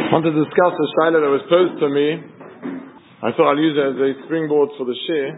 I want to discuss a shaila that was posed to me. I thought I'll use it as a springboard for the shir.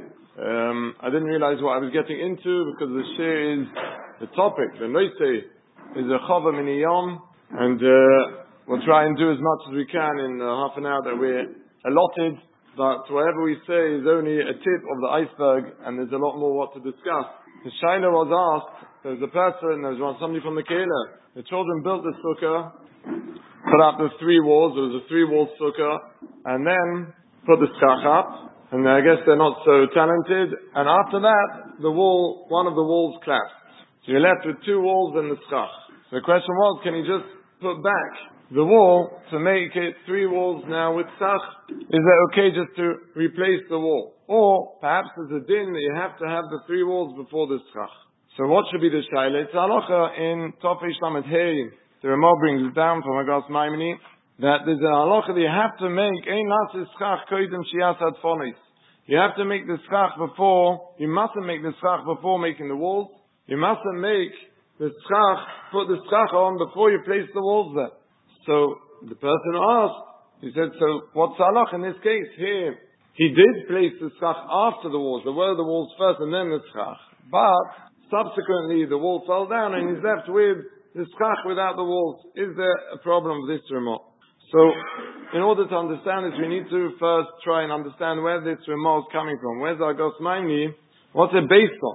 I didn't realize what I was getting into because the shir is the topic. The noise is a chava mini yom, and we'll try and do as much as we can in half an hour that we're allotted. But whatever we say is only a tip of the iceberg, and there's a lot more what to discuss. The shaila was asked. There was a person, there was somebody from the Kehillah. The children built the sukkah, put up the 3 walls. It was a 3-wall sukkah, and then put the schach up. And I guess they're not so talented. And after that, one of the walls collapsed. So you're left with 2 walls and the schach. So the question was, can you just put back the wall to make it 3 walls now with schach? Is that okay just to replace the wall? Or perhaps there's a din that you have to have the 3 walls before the schach. So what should be the shaila? It's halacha in Tofei Shlamet Hey. The Ramah brings it down from Agas Maimoni that there's a halacha that you have to make ein nasis schach koidem shias adfonis. You have to make the schach before. You mustn't make the schach before making the walls. You mustn't make the schach, put the schach on before you place the walls there. So the person asked, he said, so what's halacha in this case? Here, he did place the schach after the walls. There were the walls first and then the schach. But subsequently the wall fell down and he's left with the schach without the walls. Is there a problem with this remark? So, in order to understand this, we need to first try and understand where this remark is coming from. Where's Agas Maimoni? What's it based on?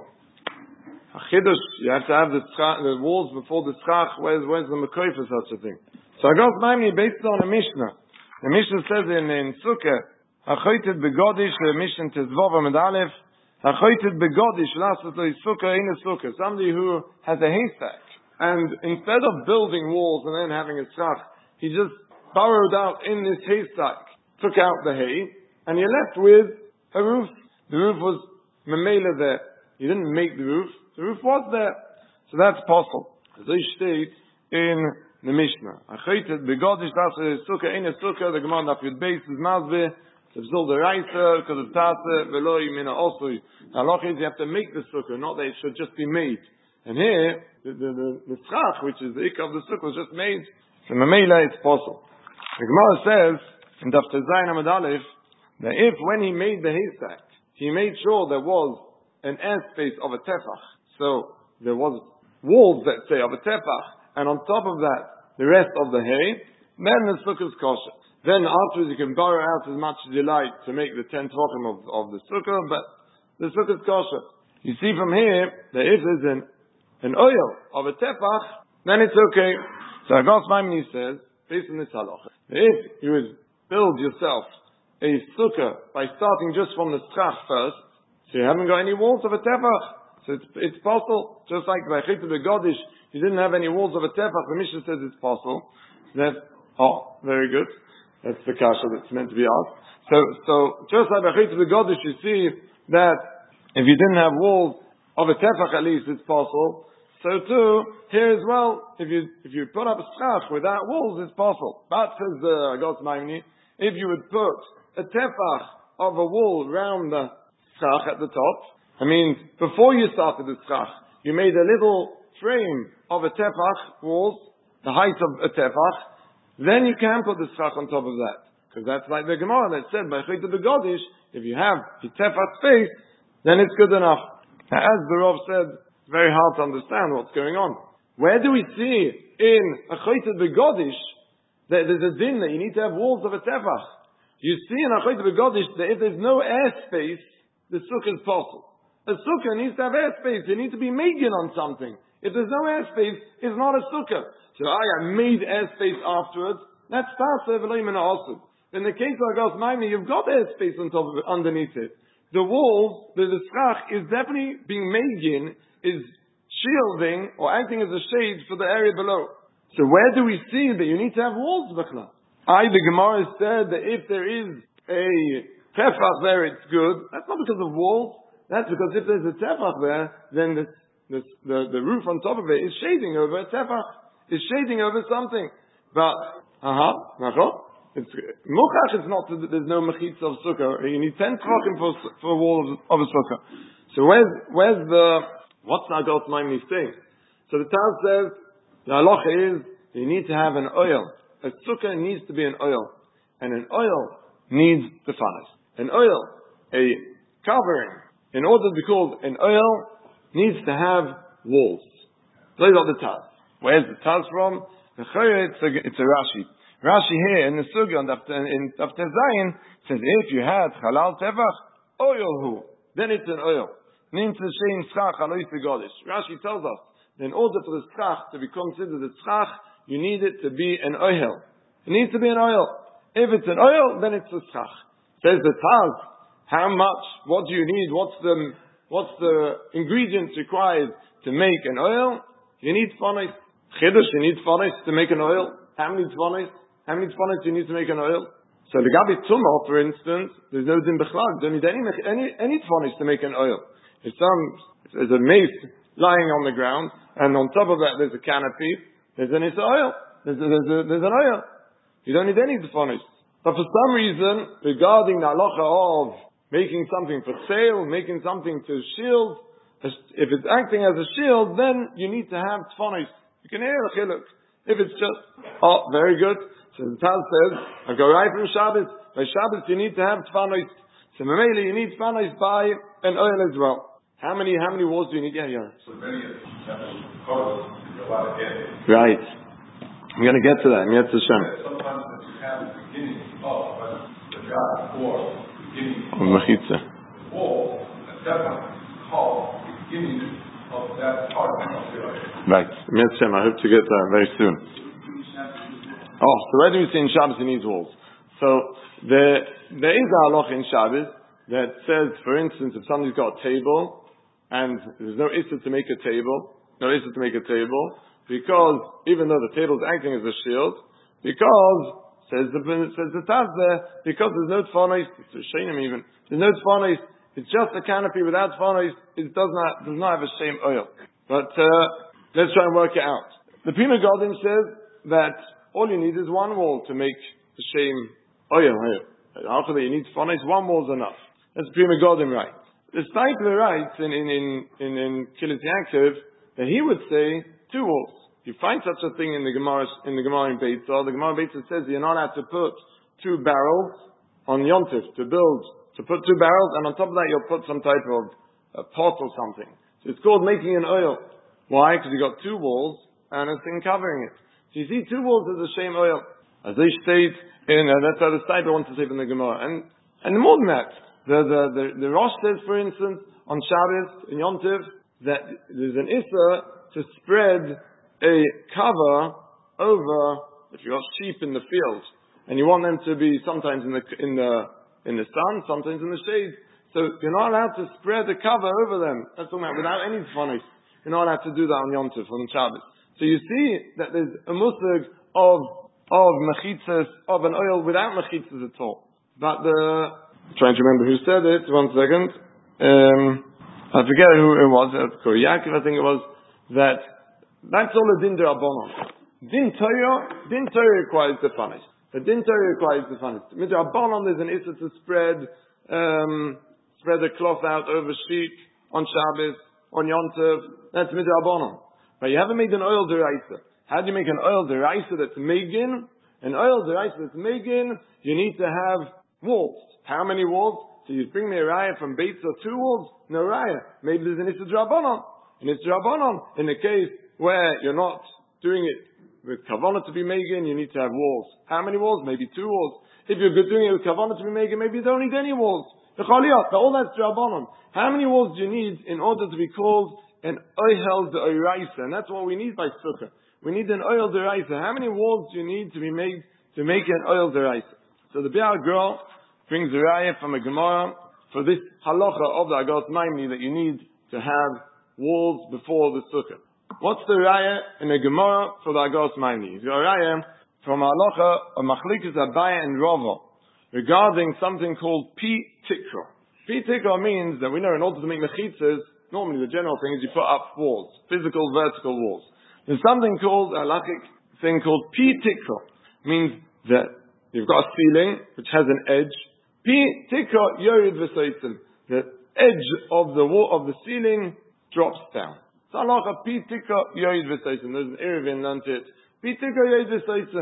A chidush, you have to have the walls before the schach. Where's the mekoy for such a thing? So Agas Maimoni based on a Mishnah. The Mishnah says in Sukkah, Hachoited begodish, the Mishnah Tezvov Amid Aleph, Hachoited begodish, lasset lo sukkah in a sukkah. Somebody who has a haystack. And instead of building walls and then having a schach, he just burrowed out in this haystack, took out the hay, and you're left with a roof. The roof was memela there. He didn't make the roof was there. So that's possible. As I state in the Mishnah. Achaitet begodish das sukkah in a sukkah, the Gemara of Yud Beis is mazbeh, Tzibzul the Reiter, because of Tase, Veloi Mina Osui. The halacha is you have to make the sukkah, not that it should just be made. And here, the schach, which is the ikka of the sukkah, was just made. So memela, it's possible. The Gemara says in Daf Tezayin Amud Aleph that if when he made the haystack, he made sure there was an airspace of a tefach, so there was walls that say of a tefach, and on top of that the rest of the hay, then the sukkah is kosher. Then afterwards you can borrow out as much as you like to make the 10 tefachim of the sukkah, but the sukkah is kosher. You see from here that if there's an oil of a tefach, then it's okay. So Agas Maimoni says, based on this halacha, if you would build yourself a sukkah by starting just from the schach first, so you haven't got any walls of a tefach, so it's possible. Just like by Chitah Begodish, you didn't have any walls of a tefach, the Mishnah says it's possible. Very good. That's the kasha that's meant to be asked. So just like by Chitah Begodish, you see that if you didn't have walls of a tefach at least, it's possible. So too, here as well, if you put up a schach without walls, it's possible. But says Agas Maimoni, if you would put a tefach of a wall round the schach at the top, I mean, before you started the schach, you made a little frame of a tefach walls, the height of a tefach, then you can put the schach on top of that. Because that's like the Gemara that said, by Chitah Begodish, if you have the tefach space, then it's good enough. Now, as the Rav said, very hard to understand what's going on. Where do we see in a Chitah Begodish that there's a din that you need to have walls of a tefach? You see in a Chitah Begodish that if there's no airspace, the sukkah is possible. A sukkah needs to have airspace. You need to be making on something. If there's no airspace, it's not a sukkah. So I made airspace afterwards. That's Tasa V'Lo Mina Osud. In the case of Agas Maimoni, you've got airspace on top of it, underneath it. The walls, the schach is definitely being made in, is shielding or acting as a shade for the area below. So where do we see that you need to have walls, Bechla? The Gemara said that if there is a tefach there, it's good. That's not because of walls. That's because if there's a tefach there, then the roof on top of it is shading over a tefach. It's shading over something. But, it's muchach is not, there's no mechitza of sukkah. You need 10 tefachim for a wall of a sukkah. So what's Agas Maimoni saying? So the Taz says, the halacha is, you need to have an oil A sukkah needs to be an oil. And an oil needs the fanis. An oil, a covering, in order to be called an oil, needs to have walls. Those are the Taz. Where's the Taz from? It's a Rashi. Rashi here in the Sugya in Tafter Zayin says, if you had halal tevach, oil hu, then it's an oil. Rashi tells us, in order for the tzchach to be considered a tzchach, you need it to be an oil. It needs to be an oil. If it's an oil, then it's a tzchach. Says the Taz, how much, what do you need, what's the ingredients required to make an oil? You need tfanis. Chiddush, you need tfanis to make an oil. How many tfanis do you need to make an oil? So the Gabi Tumah, for instance, there's no din b'chlal. You don't need any tfanis to make an oil. If there's a mace lying on the ground, and on top of that there's a canopy, there's an oil. There's an oil. You don't need any tfanis. But for some reason, regarding the halacha of making something for sale, making something to shield, if it's acting as a shield, then you need to have tfanis. You can hear a chiluk. If it's just, very good. So the Taz says, I go right from Shabbos. By Shabbos you need to have tfanis. So Mamela, you need tfanis by an oil as well. How many walls do you need? Yeah. So many colors, a lot of air. Right. I'm going to get to that. Yetz Hashem. Sometimes you have the beginning of the God or beginning of Mechitza. the wall, and that's called the beginning of that part of the oil. Right. Yetz Hashem. I hope to get that very soon. So where do we see in Shabbos he needs walls? So there is a halacha in Shabbos that says, for instance, if somebody's got a table and there's no issur to make a table, because even though the table is acting as a shield, because says the Taz there, because there's no tfanis, it's a shame even. There's no tfanis. It's just a canopy without tfanis. It does not have a shame oil. But let's try and work it out. The Pri Megadim says that all you need is one wall to make the shame oil. After that, you need tfanis. One wall is enough. That's Pri Megadim right. The Steipler writes in Kilis Yaakov that he would say 2 walls. You find such a thing in the Gemara in Beitzah. The Gemara in Beitzah says you're not allowed to put 2 barrels on Yontif to put 2 barrels, and on top of that you'll put some type of a pot or something. So it's called making an oil. Why? Because you got 2 walls and a thing covering it. So you see 2 walls is a shame oil. As they state that's how the Steipler wants to say in the Gemara. And more than that, the Rosh says, for instance, on Shabbos in Yontif, that there's an issur to spread a cover over, if you've got sheep in the field, and you want them to be sometimes in the sun, sometimes in the shade. So you're not allowed to spread a cover over them. That's talking about without any tfanis. You're not allowed to do that on Yom Tov, on Shabbos. So you see that there's a musig of mechitzas, of an oil without mechitzas at all. But trying to remember who said it, 1 second. I forget who it was, Yaakov, I think it was, that's all a din d'Rabbanon. Din Torah requires the fanis. The din Torah requires the fanis. With d'Rabbanon there's an issur to spread the cloth out over sheep on Shabbos, on Yom Tov. That's midrabanon. But you haven't made an oil deraisa. How do you make an oil deraisa that's megin? An oil deraisa that's megin, you need to have walls. How many walls? So you bring me a raya from Beitzah 2 walls? No raya. Maybe there's an issur d'Rabbanon. And it's d'Rabbanon in the case where you're not doing it with kavanah to be megin, you need to have walls. How many walls? Maybe 2 walls. If you're doing it with kavanah to be megin, maybe you don't need any walls. The chaliyot, all that's d'Rabbanon. How many walls do you need in order to be called an oihel de'oraisa? And that's what we need by sukkah. We need an oil de'oraisa. How many walls do you need to be made to make an oil de'oraisa? So the Biur Gra brings a raya from a Gemara for this halacha of the Agas Maimni that you need to have walls before the sukkah. What's the raya in a Gemara for the Agas Maimni? The raya from halacha of Machlikas Abaye and Rava regarding something called Pi Tikra. Pi Tikra means that we know in order to make mechitzas, normally the general thing is you put up walls, physical vertical walls. There's something called a halachic thing called Pi Tikra. Means that you've got a ceiling which has an edge. Pi Tikra Yorid V'Seitim. The edge of the wall of the ceiling drops down. So halacha Pi Tikra Yorid V'Seitim. There's an Eruvin learned it. Pi Tikra Yorid V'Seitim.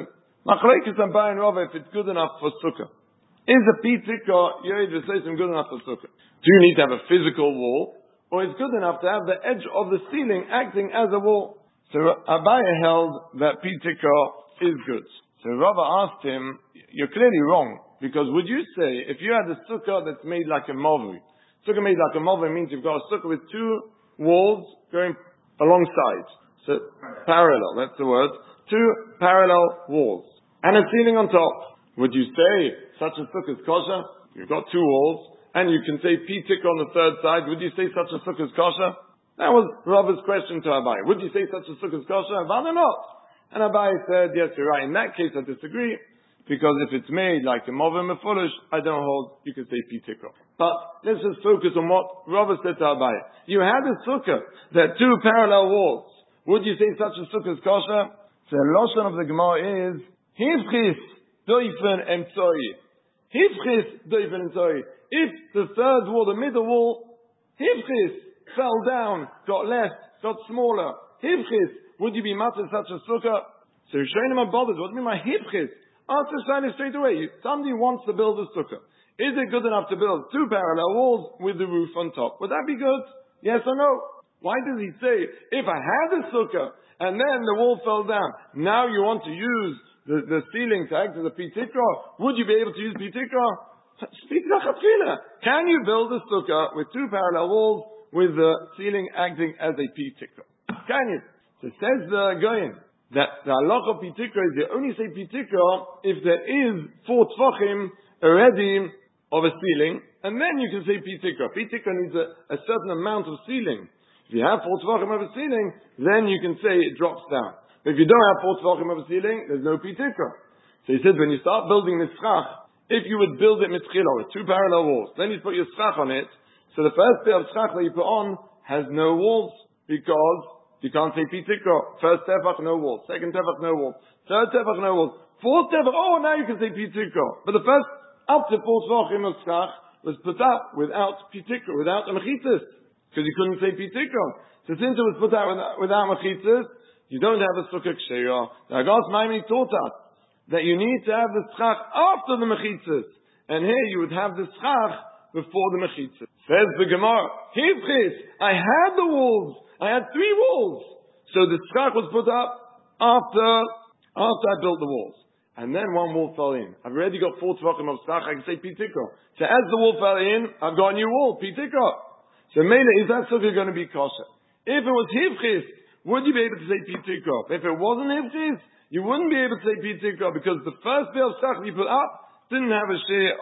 Machlekes Abai and Rava, if it's good enough for sukkah. Is a pitikah yored v'seisim good enough for sukkah? Do you need to have a physical wall, or is good enough to have the edge of the ceiling acting as a wall? So Abai held that pitikah is good. So Rava asked him, you're clearly wrong, because would you say, if you had a sukkah that's made like a mavri, sukkah made like a mavri means you've got a sukkah with two walls going alongside, so parallel, that's the word, two parallel walls, and a ceiling on top. Would you say such a sukkah is kosher? You've got two walls, and you can say pitik on the third side. Would you say such a sukkah is kosher? That was Rava's question to Abai. Would you say such a sukkah is kosher? Abai or not? And Abai said, yes, you're right. In that case, I disagree, because if it's made like a movim mefulish, I don't hold, you can say pitik. But let's just focus on what Rava said to Abai. You had a sukkah that two parallel walls. Would you say such a sukkah is kosher? The loshon of the Gemara is hifchis doifen emtzoi. Hifchis doifen emtzoi. If the third wall, the middle wall, hifchis fell down, got less, got smaller. Hifchis, would you be matzah such a sukkah? So Rishonim are bothered. What do you mean by hifchis? Answer Shani straight away. Somebody wants to build a sukkah. Is it good enough to build two parallel walls with the roof on top? Would that be good? Yes or no? Why does he say, if I had a sukkah, and then the wall fell down, now you want to use the ceiling to act as a pitikra? Would you be able to use pitikra? Can you build a sukkah with two parallel walls with the ceiling acting as a pitikra? Can you? So says the Goyen that the halacha of pitikra is you only say pitikra if there is 4 tfachim already of a ceiling, and then you can say pitikra. Pitikra needs a certain amount of ceiling. If you have 4 tfachim of a ceiling, then you can say it drops down. But if you don't have 4 tfachim of a ceiling, there's no pitikra. So he said, when you start building this schach, if you would build it mitzchila with 2 parallel walls, then you put your schach on it, so the first bit of schach that you put on has no walls, because you can't say pitikra. First tefach, no walls. Second tefach, no walls. Third tefach, no walls. Fourth tefach, now you can say pitikra. But the first up to 4 tfachim of schach was put up without pitikra, without a mechitzis, because you couldn't say pitikra. So since it was put out without mechitzis, you don't have a sukkah kshera. The Agas Maimoni taught us that you need to have the schach after the mechitzis, and here you would have the schach before the mechitzis. Says the Gemara, Hivchis, I had the walls. I had 3 walls. So the schach was put up after I built the walls. And then 1 wall fell in. I've already got 4 tefachim of schach, I can say pitikra. So as the wall fell in, I've got a new wall, pitikra. So Mela, is that sukkah going to be kosher? If it was hivchis, would you be able to say pitikra? If it wasn't hivchis, you wouldn't be able to say pitikra, because the first bit of schach you put up didn't have a share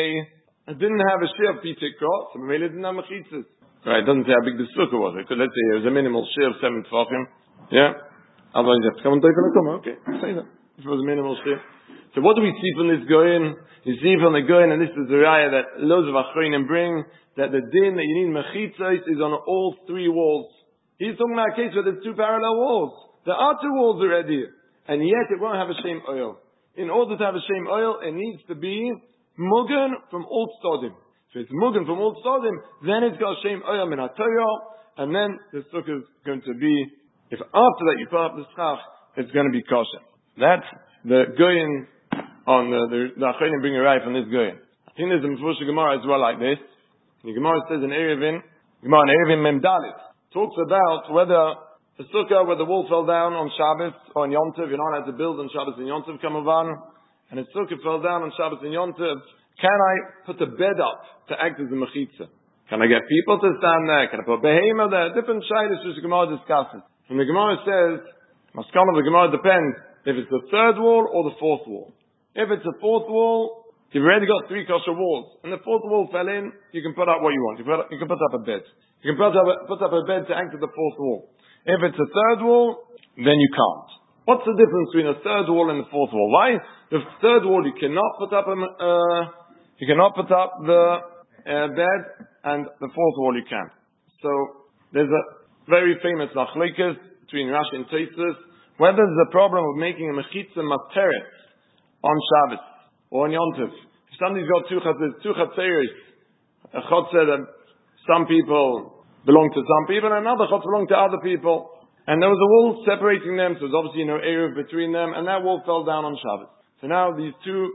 of pitikra, so Mela didn't have mechitzis. Right, it doesn't say how big the sukkah was. Let's say it was a minimal share of 7 tefachim. Yeah? Otherwise you have to come and take a look. Okay, say that. If it was a minimal share. So what do we see from this Goyen? You see from the Goyen, and this is the raya that loads of achronim bring, that the din that you need mechitzos is on all 3 walls. He's talking about a case where there's 2 parallel walls. There are 2 walls already, and yet it won't have a shem oil. In order to have a shem oil, it needs to be mugen from all stodim. So it's mugen from all stodim, then it's got shem oil min hatoyo, and then the sukkah is going to be, if after that you put up the schach, it's going to be kosher. That's the Goyen on the achronim bring a raya from this Goyen. I think there's a Mefurish Gemara as well like this. The Gemara says in Erevin Mem Dalit, talks about whether a sukkah where the wall fell down on Shabbos or on Yom Tov, you're not allowed to build on Shabbos and Yom Tov, Kamavan, and a sukkah fell down on Shabbos and Yom Tov, can I put a bed up to act as a mechitza? Can I get people to stand there? Can I put behema there? Different shaylas which the Gemara discusses. And the Gemara says, Maskana of the Gemara depends if it's the 3rd wall or the 4th wall. If it's the 4th wall, you've already got 3 kosher walls, and the 4th wall fell in, you can put up what you want. You can put up a bed. You can put up a bed to act as the 4th wall. If it's a 3rd wall, then you can't. What's the difference between a 3rd wall and the 4th wall? Why? The 3rd wall you cannot put up the bed, and the 4th wall you can. So there's a very famous machlekes between Rashi and Tosfos whether there's a problem of making a mechitza materet on Shabbos or on Yom Tov. If somebody's got 2 chatzeros, a chatzah that some people belong to some people, and another chatzah belong to other people, and there was a wall separating them, so there was obviously no eruv between them, and that wall fell down on Shabbos. So now these two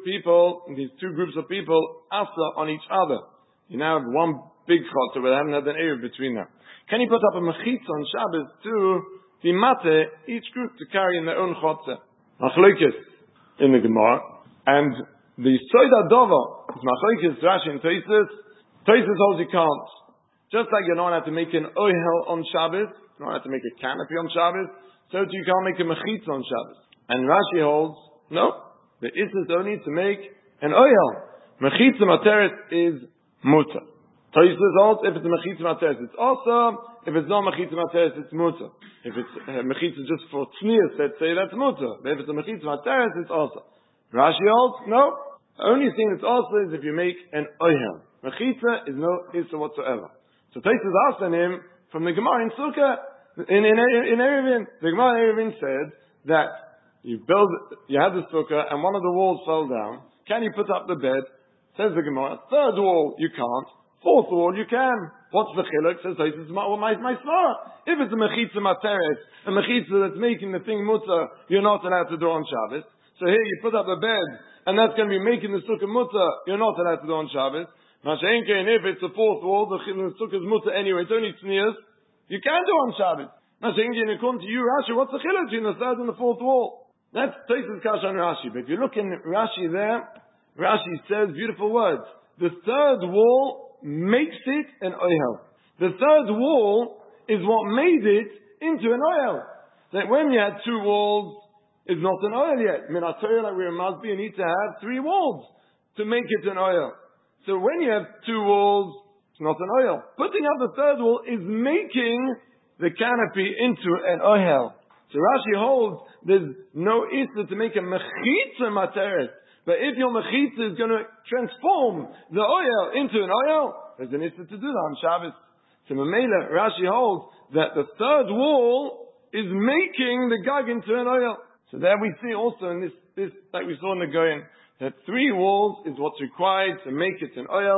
groups of people, asa on each other. You now have one big chotzer, but they haven't had an eruv between them. Can you put up a mechitza on Shabbos to the mate, each group to carry in their own chotzer? Machlokes in the Gemara, and the Soida Dova is Machlokes Rashi and Tosfos. Tosfos holds you can't. Just like you're not allowed to make an ohel on Shabbos, you're not allowed to make a canopy on Shabbos, so you can't make a mechitza on Shabbos. And Rashi holds, no, the issue is only to make an ohel. Mechitza materes is muta. Tosfos holds, if it's a mechitza materes, it's awesome. If it's not mechitza materes, it's muta. If it's mechitza just for tznius, let's say that's muta. But if it's a mechitza materes, it's awesome. Rashi holds, no. The only thing that's awesome is if you make an ohel. Mechitza is no issue whatsoever. So Tosfos asked him from the Gemara in Sukkah, in Eruvin. The Gemara in Eruvin said that you had the Sukkah and one of the walls fell down. Can you put up the bed? Says the Gemara. Third wall, you can't. Fourth wall, you can. What's the chiluk? Says Tosfos, my svara. If it's a mechitza materes, a mechitza that's making the thing mutter, you're not allowed to do on Shabbos. So here you put up the bed, and that's going to be making the sukkah mutter, you're not allowed to do on Shabbos. And if it's the fourth wall, the sukkah is mutter anyway, it's only tznius, you can do on Shabbos. According to you, Rashi, what's the chiluk between the third and the fourth wall? That's Tosfos Kasha on Rashi. But if you look in Rashi there, Rashi says beautiful words. The third wall makes it an ohel. The third wall is what made it into an ohel. That when you had two walls, it's not an ohel yet. Minatorah, like we must be, you need to have three walls to make it an ohel. So when you have two walls, it's not an ohel. Putting up the third wall is making the canopy into an ohel. So Rashi holds there's no issue to make a mechitza materes. But if your mechitza is going to transform the ohel into an ohel, there's an issue to do that on Shabbos. So Mamela, Rashi holds that the third wall is making the gag into an ohel. So there we see also in this like we saw in the Goyen, that three walls is what's required to make it an ohel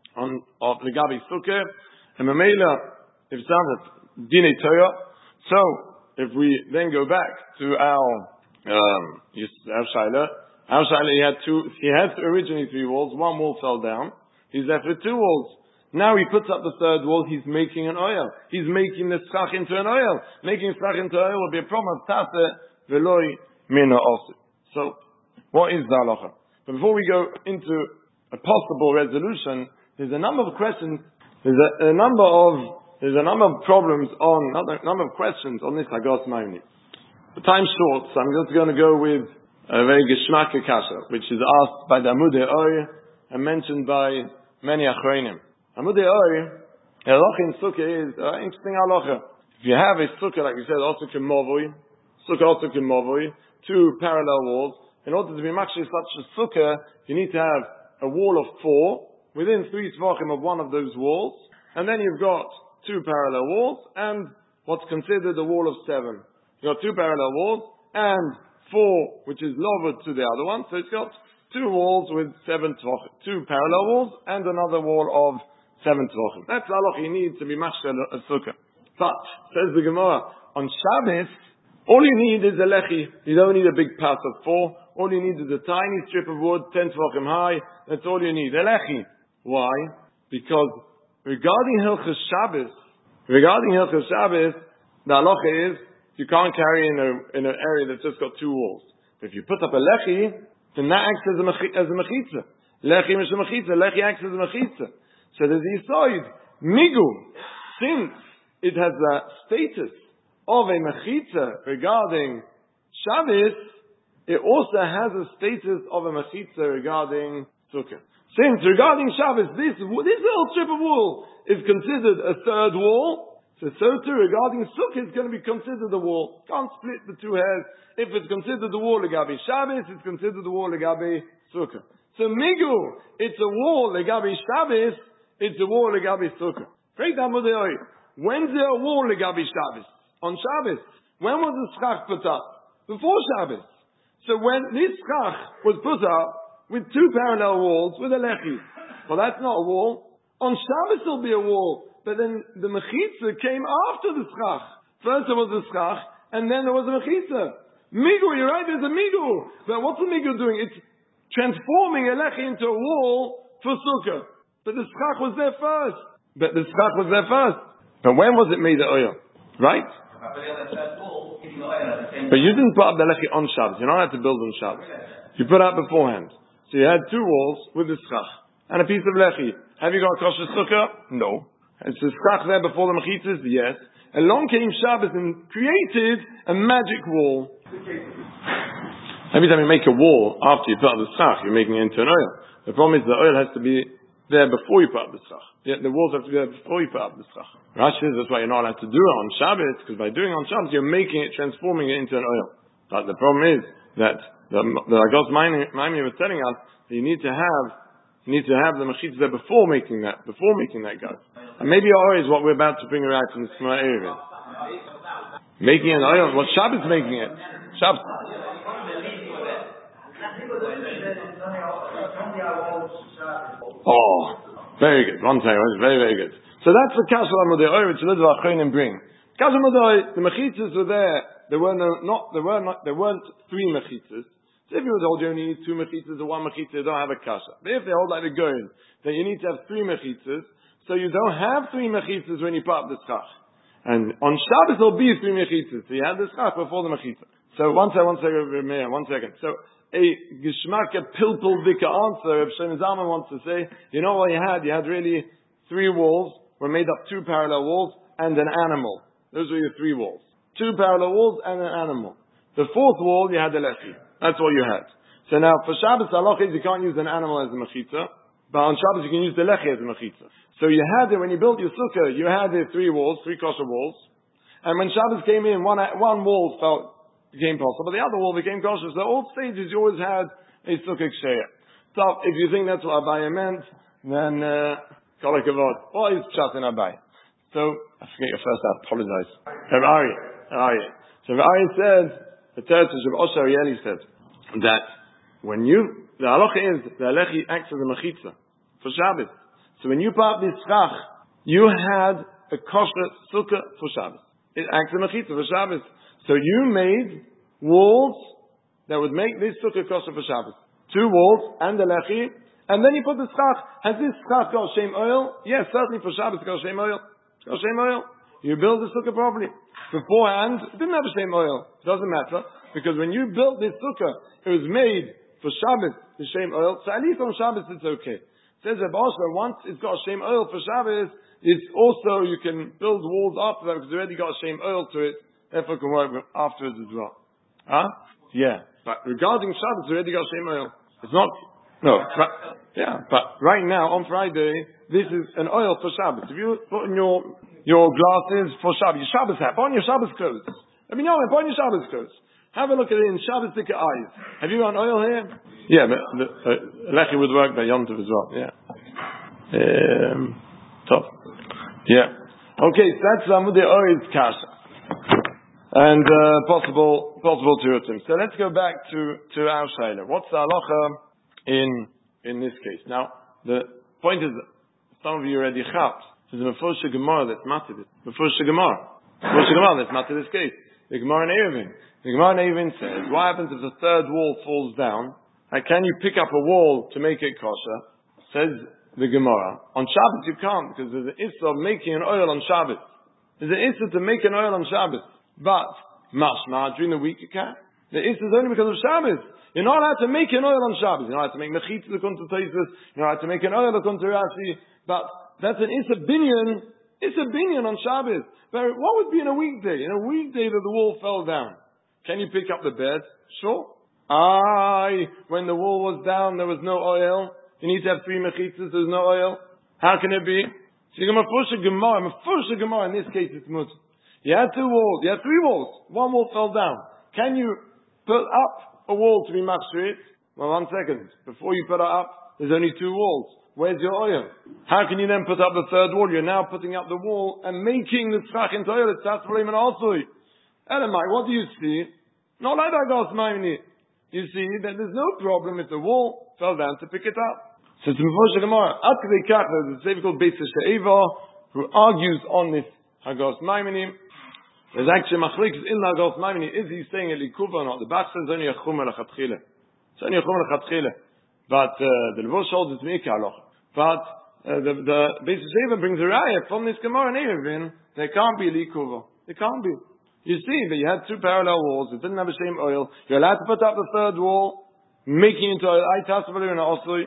of the Gabi Sukkah. And Mamela, if it's done, Dinei Torah. So if we then go back to our Shaila, he had originally three walls, one wall fell down, he's left with two walls. Now he puts up the third wall, he's making an ohel. He's making the schach into an ohel. Making schach into an ohel will be a problem of tase veloi mina also. So, what is the halacha? But before we go into a possible resolution, there's a number of questions, there's a number of problems a number of questions on this Hagos Maimoni. The time's short, so I'm just going to go with a very geschmacke kasha, which is asked by the Amudei Or and mentioned by many Achronim. Amudei Or, the halacha in sukkah is interesting halacha. If you have a sukkah, like we said, also k'movoi, two parallel walls. In order to be actually such a sukkah, you need to have a wall of 4 within 3 tvachim of one of those walls, and then you've got 2 parallel walls and what's considered a wall of 7. You've got 2 parallel walls and 4, which is lower to the other one, so it's got 2 walls with 7 tvachim, 2 parallel walls and another wall of 7 tvachim. That's all you need to be mashal a sukkah. But says the Gemara, on Shabbos, all you need is a lechi. You don't need a big path of 4. All you need is a tiny strip of wood, 10 tvachim high. That's all you need. A lechi. Why? Because regarding Hilchos Shabbos, the halacha is you can't carry in an area that's just got 2 walls. If you put up a lechi, then that acts as a mechitza. Lechi acts as a mechitza. So there's the yisoid. Migu, since it has the status of a mechitza regarding Shabbos, it also has a status of a mechitza regarding Sukkah. Since regarding Shabbos, this little strip of wool is considered a third wall, so too regarding Sukkah it's going to be considered a wall. Can't split the two hairs. If it's considered the wall legabi Shabbos, it's considered the wall legabi Sukkah. So migu, it's a wall legabi Shabbos, it's a wall legabi Sukkah. When's there a wall legabi Shabbos? On Shabbos. When was the schach put up? Before Shabbos. So when this schach was put up with 2 parallel walls with a lechi, well, that's not a wall. On Shabbos will be a wall, but then the mechitza came after the schach. First there was the schach, and then there was a mechitza. Migul, you're right, there's a migul. But what's the migul doing? It's transforming a lechi into a wall for sukkah. But the schach was there first. But when was it made the oil? Right? But you didn't put up the lechi on Shabbos. You're not allowed to build on Shabbos. You put up beforehand. So you had two walls with the schach and a piece of lechi. Have you got a kosher sukkah? No. It's the schach there before the mechitzas? Yes. Along came Shabbos and created a magic wall. Every time you make a wall after you put up the schach, you're making it into an oil. The problem is the oil has to be there before you put up the schach. The walls have to be there before you put up the schach. Rashi says that's why you're not allowed to do it on Shabbos, because by doing it on Shabbos, you're making it, transforming it into an oil. But the problem is that the Agos Maimoni was telling us that you need to have the mechitza there before making that go. And maybe your oil is what we're about to bring around from the Shema Erevin. Making an oil, what Shabbos making it? Shabbos. Oh, very good. One second, very, very good. So that's the Kasha Amudei Oir, which Elizabeth Achronim bring. Kasha Amudei, the mechitzas were there. There weren't three mechitzas. So if you would hold you only need two mechitzas or one mechitzah, you don't have a kasha. But if they hold like the Goin, then you need to have three mechitzas. So you don't have three mechitzas when you put up the schach. And on Shabbos there'll be three mechitzas. So you had the schach before the mechitzah. So one second. So a Geshmaka Pilpul Vika answer, if Shem Zalman wants to say, you know what you had really three walls, were made up two parallel walls, and an animal. Those were your three walls. Two parallel walls and an animal. The fourth wall, you had the lechi. That's all you had. So now, for Shabbos, halach is you can't use an animal as a mechitza, but on Shabbos you can use the lechi as a mechitza. So you had it, when you built your sukkah, you had the three walls, three kosher walls, and when Shabbos came in, one wall became possible, the other wall became kosher. So all stages you always had a sukkah ksheya. So if you think that's what Abaya meant, then kol hakavod. What is pshat in Abaya? So I forget your first. I apologize. Rav Aryeh. So Rav Aryeh said, the Teretz of Osher Arieli said that when the halacha is the alechi acts as a mechitza for Shabbos. So when you put up this schach, you had a kosher sukkah for Shabbos. It acts as a mechitza for Shabbos. So you made walls that would make this sukkah kosher for Shabbos. Two walls and the lechi, and then you put the schach. Has this schach got shem oil? Yes, certainly for Shabbos it got shem oil. It's got shem oil. You build the sukkah properly. Beforehand, it didn't have the same oil. Doesn't matter. Because when you built this sukkah, it was made for Shabbos, the same oil. So at least on Shabbos it's okay. Says Reb Osher, once it's got same oil for Shabbos, it's also, you can build walls after that because it's already got same oil to it. Therefore it can work afterwards as well. Huh? Yeah. But regarding Shabbos, it's already got same oil. It's not, no. But right now, on Friday, this is an oil for Shabbos. If you put in your glasses for Shabbos, your Shabbos hat, put on your Shabbos clothes. Let me know, put on your Shabbos clothes. Have a look at it in Shabbos Dika eyes. Have you got oil here? Yeah, but lechi would work by Yom Tov as well. Yeah. Top. Yeah. Okay, so that's Amudei Oir's kasha. And possible tirutim. So let's go back to our shaila. What's the halacha in this case? Now, the point is, some of you already chapped. There's a Mefusha Gemara that's matter this. Mefusha Gemara that's matter this case. The Gemara in Erevin. The Gemara in Erevin says, what happens if the third wall falls down? And can you pick up a wall to make it kosher? Says the Gemara. On Shabbos you can't, because there's an issue of making an oil on Shabbos. There's an issue to make an oil on Shabbos. But, mashma, during the week you can. The issue is only because of Shabbos. You're not allowed to make an oil on Shabbos. You're not allowed to make mechitza according to Tosfos. You're not allowed to make an oil according to Rashi. But that's an issa binyan. It's a binyan on Shabbos. But what would be in a weekday? In a weekday that the wall fell down. Can you pick up the bed? Sure. When the wall was down, there was no oil. You need to have three mechitzas, there's no oil. How can it be? So you're going to Mefusha Gemara, in this case it's mut. You had two walls, you had three walls. One wall fell down. Can you put up a wall to be machshir it? Well, 1 second. Before you put it up, there's only two walls. Where's your oil? How can you then put up the third wall? You're now putting up the wall and making the tzchach into oil. It's Tasvarim and Asui. Elamai, what do you see? Not like that, Gos Maimoni. You see that there's no problem if the wall fell down to pick it up. So it's Mefusha Gemara. Atkei Kach, there's a Sefer called Beis She'eva who argues on this Hagos Maimoni. There's actually machlokes in the Agos Maimoni. Is he saying a likuva or not? The Bach says only a chumah lechatchila. It's only a chumah lechatchila. But the Levush holds it's meika halacha. But the Beis Sheva brings a raya from this Gemara in Eruvin. There can't be likuva. There can't be. You see that you had two parallel walls. It didn't have the same oil. You're allowed to put up the third wall, making it into oil. I tasavali and also.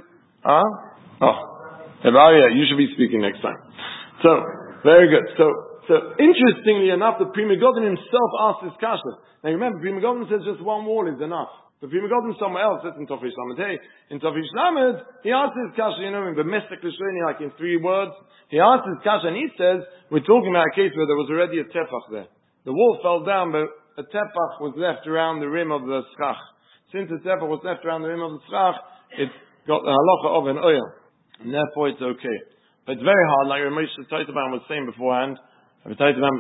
You should be speaking next time. So very good. So interestingly enough, the Pri Megadim himself asked this kasha. Now remember, Pri Megadim says just one wall is enough. The Pri Megadim somewhere else, that's in Tofish Lamed. Hey, in Tofish Lamed, he asked this kasha, in domestic Lishoni, like in 3 words. He asked this kasha and he says, we're talking about a case where there was already a tefach there. The wall fell down, but a tefach was left around the rim of the schach. Since the tefach was left around the rim of the schach, it got the halacha of an oil. And therefore it's okay. But it's very hard, like Ramesh Taitaban was saying beforehand, I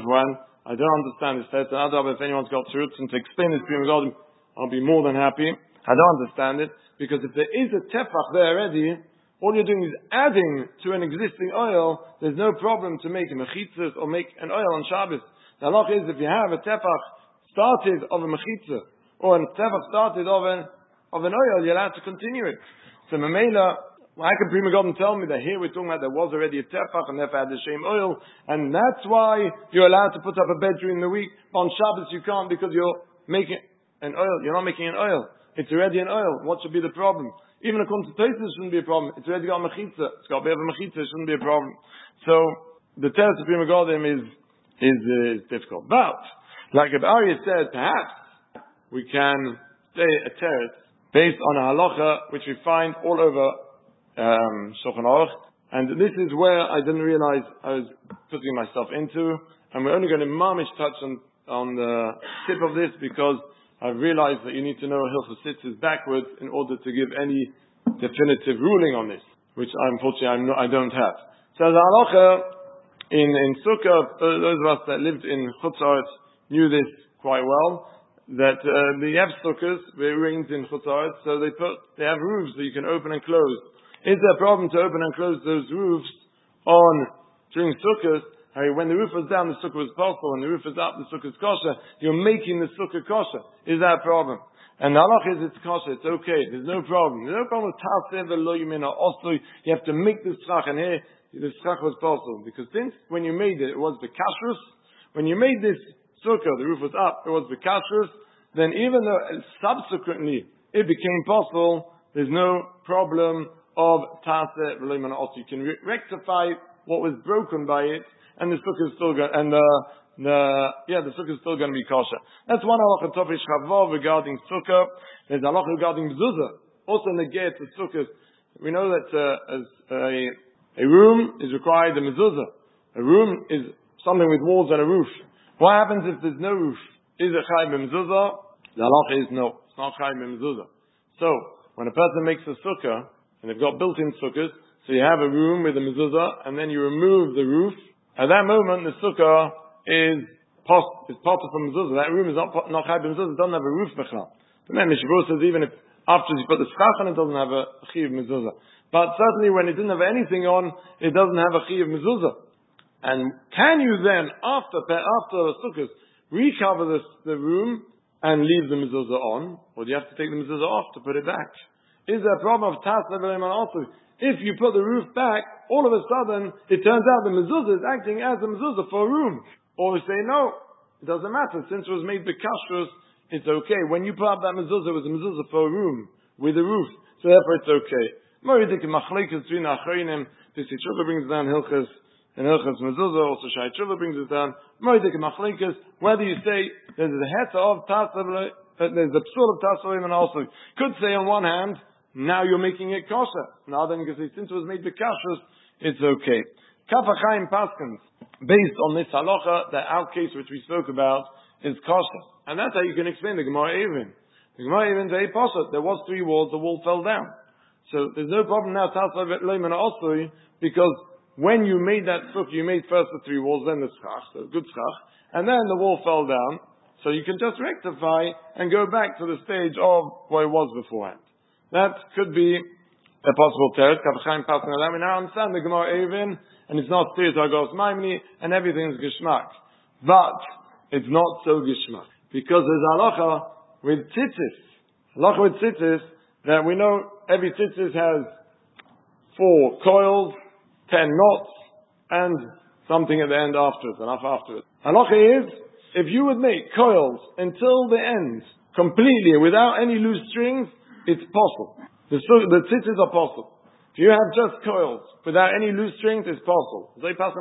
don't understand this text. If anyone's got roots and to explain this to me, I'll be more than happy. I don't understand it, because if there is a tefach there already, all you're doing is adding to an existing oil. There's no problem to make a mechitzah or make an oil on Shabbos. The halacha is, if you have a tefach started of a mechitzah, or a tefach started of an oil, you're allowed to continue it. So Mamela, how can Pri Megadim tell me that here we're talking about there was already a tefach and therefore had the same oil, and that's why you're allowed to put up a bed during the week. On Shabbos you can't, because you're making an oil. You're not making an oil. It's already an oil. What should be the problem? Even according to Tosfos, it shouldn't be a problem. It's already got a mechitza. It's got a bit of a mechitza. It shouldn't be a problem. So the teretz of Pri Megadim is difficult. But like Reb Aryeh said, perhaps we can say a teretz based on a halacha which we find all over Shulchan Aruch, and this is where I didn't realize I was putting myself into, and we're only going to mamish touch on the tip of this, because I've realized that you need to know Hilchos Tzitzis backwards in order to give any definitive ruling on this, which unfortunately I don't have. So the halacha in Sukkah, those of us that lived in Chutz La'aretz knew this quite well, that the have sukkahs, it rains in Chutz La'aretz, so they have roofs that you can open and close. Is there a problem to open and close those roofs during sukkahs? When the roof was down, the sukkah was possible. When the roof is up, the sukkah is kosher. You're making the sukkah kosher. Is that a problem? And the halach is it's kosher. It's okay. There's no problem. There's no problem with taseh v'lo yimina osli. You have to make the schach, and here the schach was possible, because since when you made it was the kashrus. When you made this sukkah, the roof was up. It was the kashrus. Then even though subsequently it became possible, there's no problem of taseh v'lo yimina osli. You can rectify what was broken by it, and the sukkah is still going, and the sukkah is still going to be kosher. That's one halacha topish chavav regarding sukkah. There's a halacha regarding mezuzah. Also negate the sukkah. We know that a room is required a mezuzah. A room is something with walls and a roof. What happens if there's no roof? Is it chayv b'mezuzah? The halacha is no. It's not chayv b'mezuzah. So when a person makes a sukkah, and they've got built-in sukkahs, so you have a room with a mezuzah, and then you remove the roof. At that moment, the sukkah is part of the mezuzah. That room is not chayv b'mezuzah. It doesn't have a roof b'chlal. But then Mishabur says even if after you put the schach on, it doesn't have a chiyuv mezuzah. But certainly when it didn't have anything on, it doesn't have a chiyuv mezuzah. And can you then, after the sukkahs, recover the room and leave the mezuzah on, or do you have to take the mezuzah off to put it back? Is there a problem of tas levelim also? If you put the roof back, all of a sudden, it turns out the mezuzah is acting as a mezuzah for a room. Or we say, no, it doesn't matter. Since it was made b'kashrus, it's okay. When you put up that mezuzah, it was a mezuzah for a room, with a roof. So therefore it's okay. Moridik machlekes between achreinim. This Yishuva brings down Hilchas, and Hilchas mezuzah, also Shai Tshuva brings it down. Moridik machlekes, whether you say, there's a heta of tasavle, there's a psul of tasavle, and also, could say on one hand, now you're making it kosher. Now then you can say, since it was made b'kashrus, it's okay. Kaf HaChaim Paskins, based on this halacha, that our case which we spoke about is kosher. And that's how you can explain the Gemara Eruvin. The Gemara Eruvin is very posher. There was 3 walls, the wall fell down. So there's no problem now, because when you made that sukkah, you made first the 3 walls, then the schach, so good schach, and then the wall fell down. So you can just rectify and go back to the stage of what it was beforehand. That could be a possible teretz. We now understand the Gemara Eruvin, and it's not clear to Agos Maimoni, and everything's geschmack. But it's not so gishmak. Because there's halacha with tzitzis. Halacha with tzitzis, that we know every tzitzis has 4 coils, 10 knots, and something at the end afterwards, enough afterwards. Halacha is, if you would make coils until the end, completely, without any loose strings, it's possible. The tzitzis are possible. If you have just coils, without any loose strings, it's possible.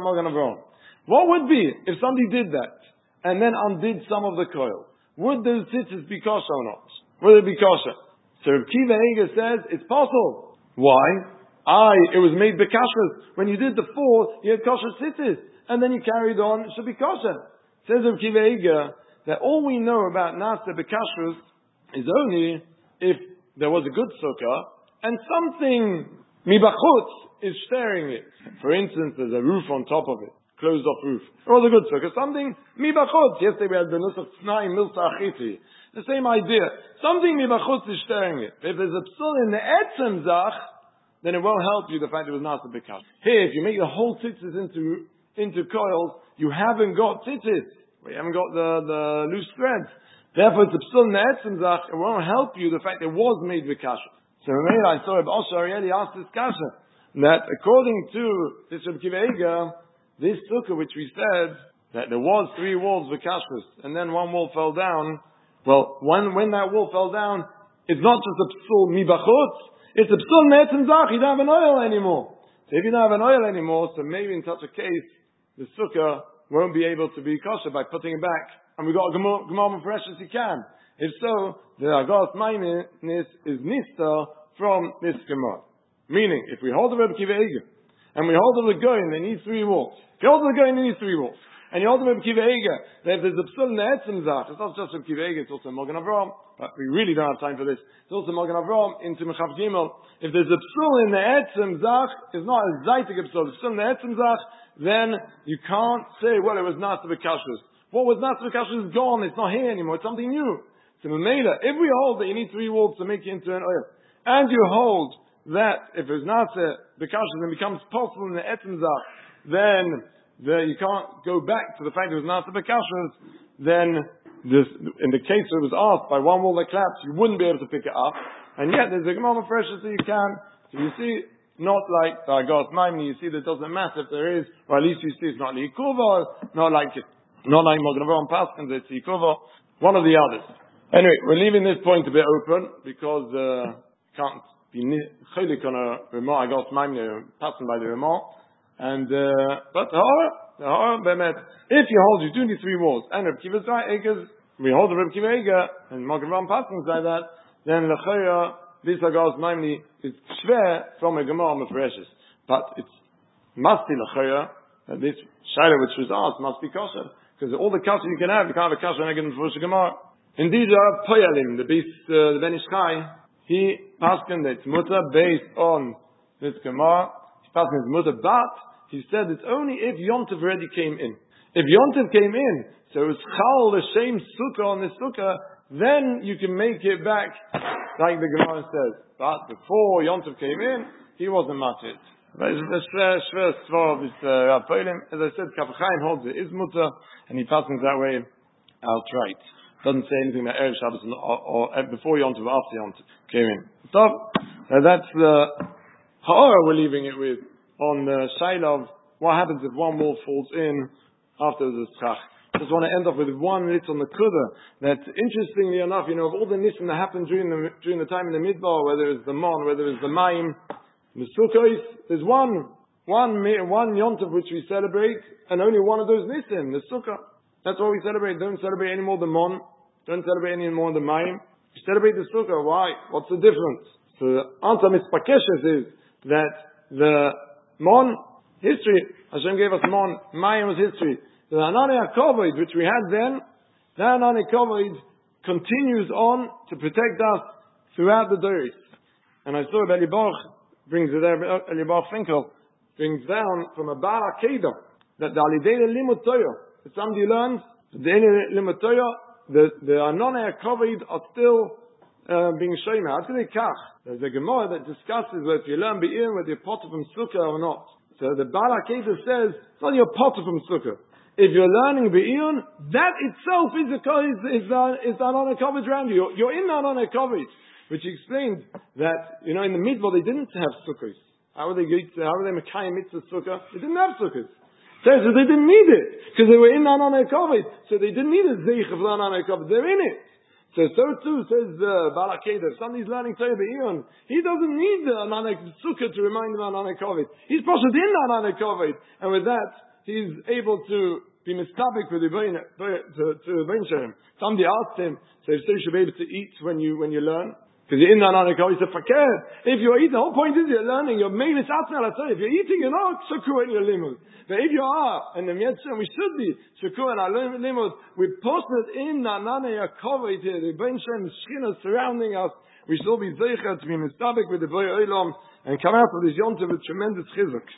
What would be if somebody did that, and then undid some of the coils? Would those tzitzis be kosher or not? Would it be kosher? So Reb Kiva Eiger says, it's possible. Why? It was made bekashras. When you did the 4, you had kosher tzitzis, and then you carried on, it should be kosher. Says Reb Kiva Eiger, that all we know about Nasa bekashras is only if there was a good sukkah, and something mibachutz is staring it. For instance, there's a roof on top of it, closed off roof. Or the good sukkah, something mibachutz. Yesterday we had the nusach tznai milsa achiti. The same idea. Something mibachutz is staring it. If there's a psul in the etzem zach, then it won't help you the fact it was Nasa bekashras. Here, if you make the whole tzitzis into coils, you haven't got tzitzis. You haven't got the loose threads. Therefore, it's a psul in the etzem zach. It won't help you the fact it was made bekashras. So I saw Reb Osher already asked this kasha, that according to this Reb Kiva Eiger, this sukkah which we said, that there was 3 walls bekashras, and then 1 wall fell down, well, when that wall fell down, it's not just a psul mibachutz, it's a psul ne'etzem zach, you don't have an oil anymore. So if you don't have an oil anymore, so maybe in such a case, the sukkah won't be able to be kosher by putting it back. And we've got a gemara fresh as you can. If so, the agas maimis is nista from this gemara. Meaning, if we hold the Reb Kiva Eiger, and we hold the Goyin, they need 3 walls. If you hold the Goyin, they need 3 walls. And you hold the Reb Kiva Eiger, that if there's a psul in the etzem zach, it's not just Reb Kiva Eiger, it's also Magen Avraham, but we really don't have time for this. It's also Magen Avraham into Mechav Gimel. If there's a psul in the etzem zach, it's not a zaytik psul, it's psul in the etzem zach, then you can't say, well, it was Nasa bekashras. What was Nasa bekashras is gone, it's not here anymore, it's something new. So Mamela, if we hold that you need 3 walls to make it into an oil, and you hold that if it's Nasa bekashras and becomes possible in the etzem zach, then you can't go back to the fact it was Nasa bekashras, then this, in the case where it was asked by 1 wall that collapsed, you wouldn't be able to pick it up, and yet there's a gemara fresh so you can. So you see, not like the Agas Maimni, you see that it doesn't matter if there is, or at least you see it's not Likuva, not like Magen Avraham Paschal, it's Likuva, one of the others. Anyway, we're leaving this point a bit open, because can't be cholik on a Ramah, Agas Maimni, passing by the Ramah, and, but the Hara, Bemet, if you hold, you do need 3 walls, and Reb Kiva's right, we hold the Reb Kiva Eiger, and Magen Avraham Paschal like that, then L'chaya, this Agas Maimni is shver from a Gemara Mefreshes. But it must be L'chaya, that this Shaila which was asked must be kosher. Because all the kosher you can have a kosher and again for Gemara. Indeed, Poyalim, the Ben Ish Chai, he paskin that it's mutter based on this Gemara. He paskin it's mutter, but he said it's only if Yontiv already came in. If Yontiv came in, so it was chal the same sukkah on this sukkah, then you can make it back like the Gemara says. But before Yontiv came in, he wasn't matit. As I said, Kaf Chaim holds it is mutter, and he passes that way outright. Doesn't say anything about Erev Shabbos or before Yontiv or after Yontiv came in. So that's the ha'ara we're leaving it with on the shaila of what happens if 1 wall falls in after the tzach. Just want to end off with one little nakuda that, interestingly enough, of all the nisim that happened during the time in the Midbar, whether it's the Mon, whether it's the Maim, the Sukkos, there's one Yontiv which we celebrate, and only one of those nisim, the Sukkah. That's what we celebrate. Don't celebrate any more the Mon, don't celebrate any more the Maim. We celebrate the Sukkah. Why? What's the difference? So the answer mispakeshes is that the Mon, history, Hashem gave us Mon, Maim was history. The Anani HaKavod, which we had then, the Anani HaKavod continues on to protect us throughout the days. And I saw Eli Baruch brings it there, Eli Baruch Finkel brings down from a Bar Akedah that the Alidei Limud Torah, that somebody learns, the Limud Torah, the Anani HaKavod are still being shown. How can they kach? There's a Gemara that discusses whether you learn Be'ir, whether you're potter from Sukkah or not. So the Bar Akedah says, it's not your potter from Sukkah. if you're learning Be'iyun, that itself is the Anan HaKavod around you. You're in the Anan HaKavod, which explains that, in the Midbar they didn't have sukkahs. How were they Mekayim Mitzvah Sukkah? They didn't have sukkahs. So they didn't need it, because they were in the Anan HaKavod. So they didn't need a Zeich of the Anan HaKavod. They're in it. So too says Baal HaKeder. If somebody's learning Torah Be'iyun, he doesn't need the Anan Sukkah to remind him of Anan HaKavod. He's posted in the Anan HaKavod, and with that, he's able to be mistabik with the Bein Shem. Somebody asked him, so you should be able to eat when you learn. Because you're in the Anan HaKavod, he said, fakir. If you're eating, the whole point is you're learning, you're making this atma. If you're eating, you're not sukkah in your limud. But if you are, and the Mitzvah, we should be sukkah in our limud, we posted in the Anan HaKavod here, the Bein Shem, the Shechina surrounding us, we should all be zeicher to be mistabik with the Boi Olam, and come out of this yontiv with tremendous chizuk.